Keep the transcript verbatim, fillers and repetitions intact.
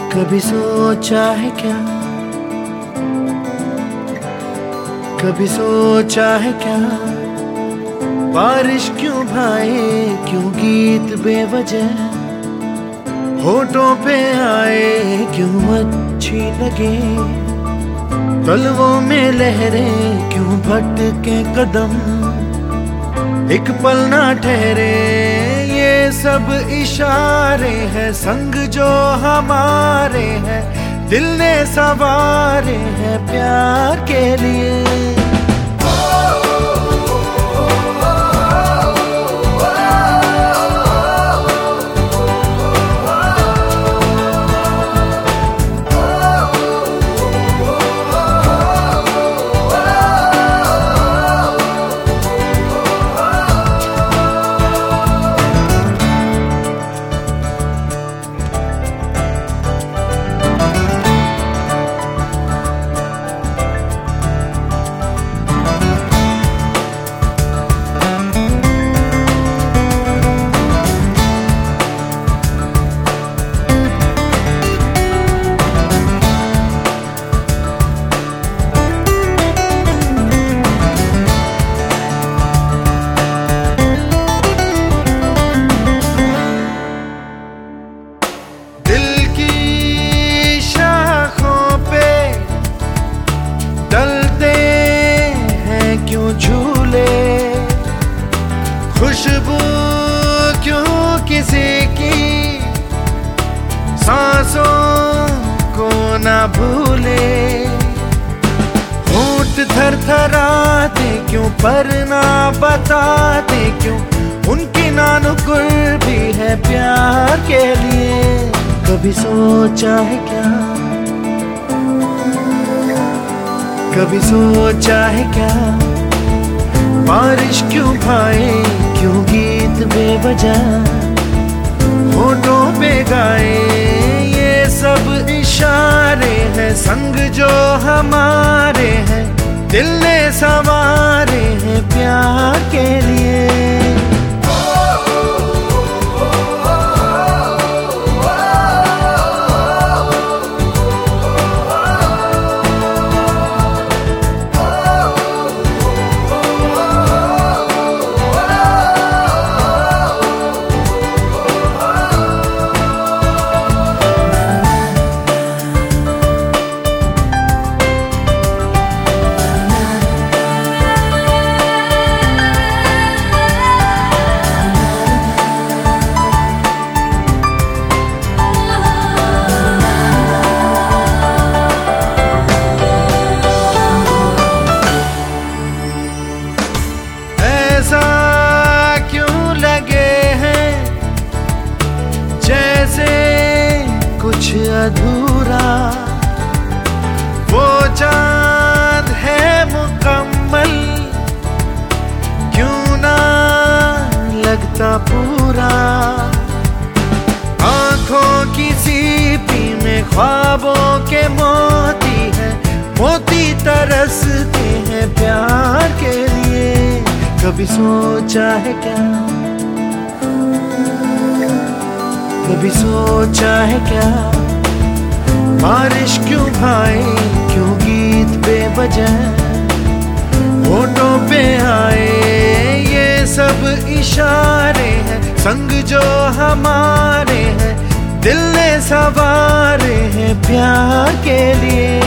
कभी सोचा है क्या, कभी सोचा है क्या, बारिश क्यों भाए, क्यों गीत बेवजह होठों पे आए, क्यों अच्छी लगे तलवों में लहरें, क्यों भटके कदम एक पल ना ठहरे। ये सब इशारे हैं संग जो हमारे हैं, दिल ने सवारे हैं प्यार के लिए। खुशबू क्यों किसी की सांसों को ना भूले, होंठ थरथराते क्यों पर ना बताते, क्यों उनकी नानुकुर भी है प्यार के लिए। कभी सोचा है क्या, कभी सोचा है क्या, बारिश क्यों भाए, क्यों गीत बेवजह होठों पे गाए। ये सब इशारे हैं संग जो हमारे हैं, दिल ने सवारे हैं प्यार के लिए। कुछ अधूरा वो चांद है मुकम्मल, क्यों ना लगता पूरा। आंखों की सीपी में ख्वाबों के मोती हैं, मोती तरसते हैं प्यार के लिए। कभी सोचा है क्या, कभी सोचा है क्या, बारिश क्यों भाए, क्यों गीत बेवजह होठों पे आए। ये सब इशारे हैं संग जो हमारे हैं, दिल ने सवारे हैं प्यार के लिए।